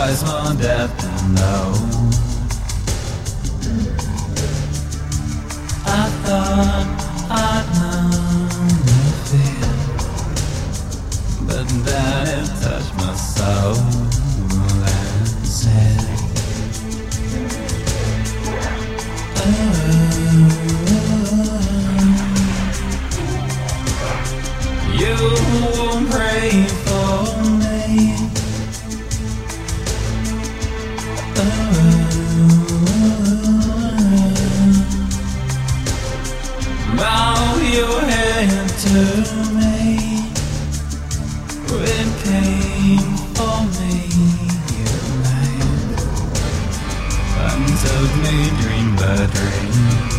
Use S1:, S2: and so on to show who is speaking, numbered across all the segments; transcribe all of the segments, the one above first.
S1: twice more death than no. I thought I'd known the fear, but then it touched my soul and said, you won't pray for me. Bow your head to me. It came for me, you made, and took me dream by dream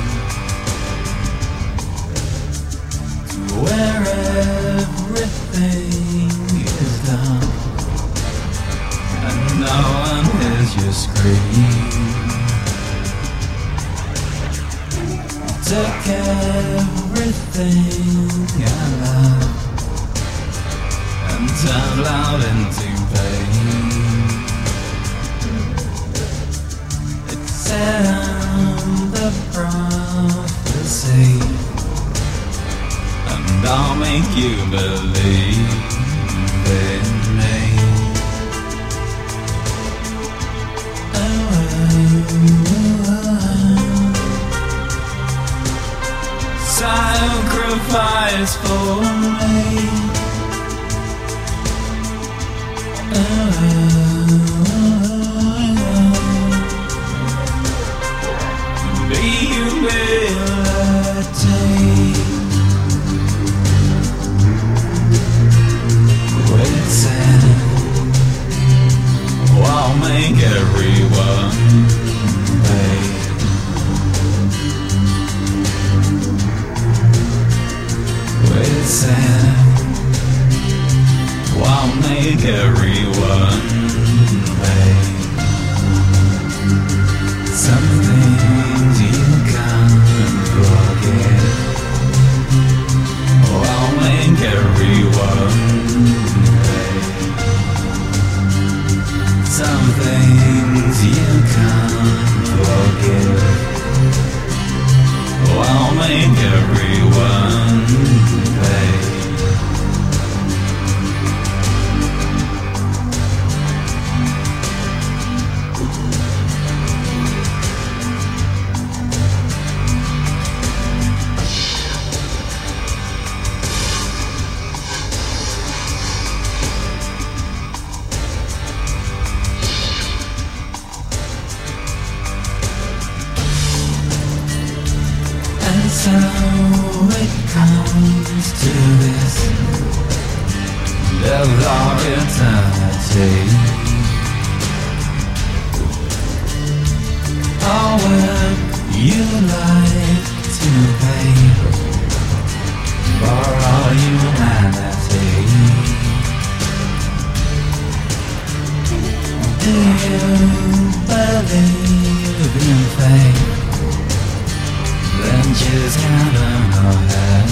S1: to where everything is done, and no one hears your scream. Took everything I love and turned loud into pain. It said I'm the prophecy, and I'll make you believe in me. Sacrifice for me. Be humility. Wait, said, I'll make everyone pay. Wait, said, I'll make everyone pay. Some things you can't forget. I'll make everyone pay. Some things you can't forget. I'll make everyone pay. So it comes to this, of our eternity. Oh, would you like to pay for all humanity? Do you believe in fate? Then just heaven or hell.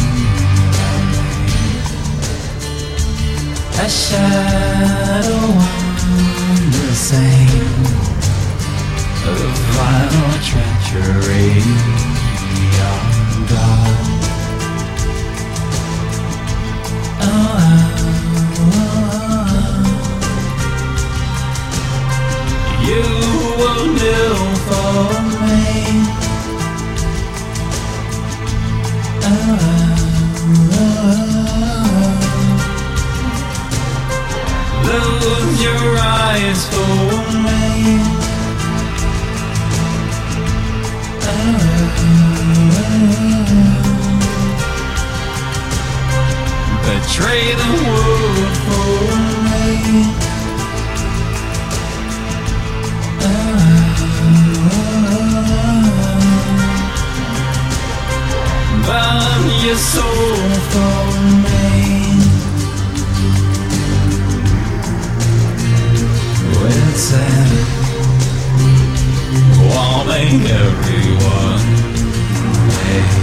S1: A shadow on the same, a final treachery of God. You will do for me. Lose your eyes for me. Betray the world for me. Burn your soul for me. With sand, I'll make everyone pay.